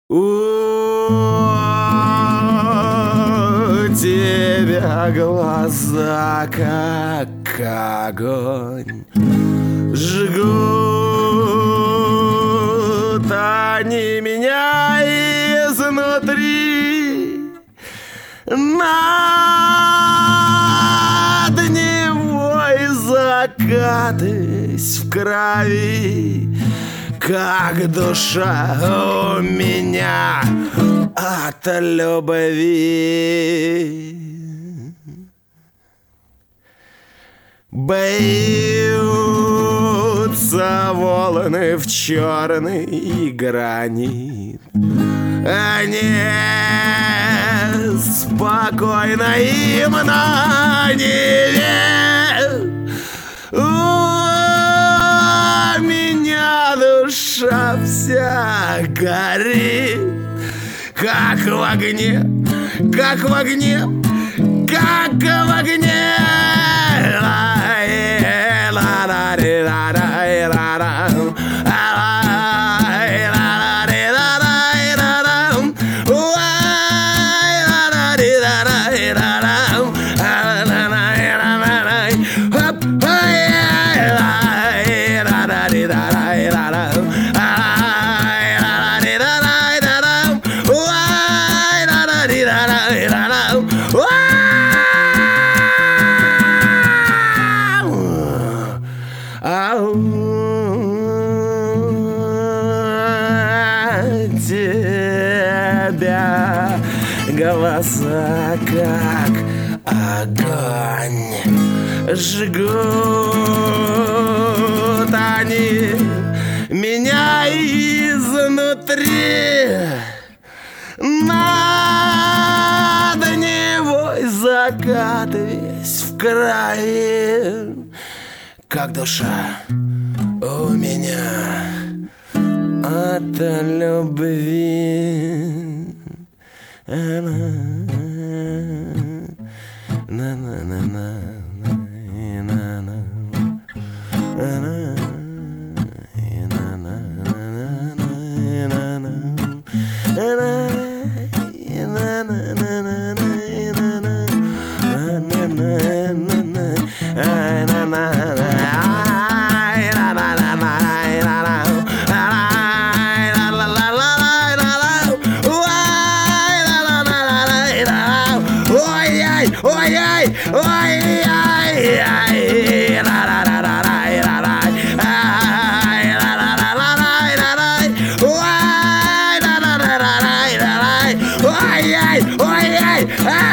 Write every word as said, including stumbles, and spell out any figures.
У тебя глаза как огонь, жгут они меня изнутри. Над Невой закатываясь в крови, как душа у меня от любви. Бьются волны в черный гранит, они спокойно им на Неве. У меня душа вся горит, как в огне, как в огне, как в огне. Тебя голоса как огонь, жгут они меня изнутри. Над Невой закатываясь в крови, как душа у меня от любви. Ой-ой, ой-ой, ой-ой, ой-ой,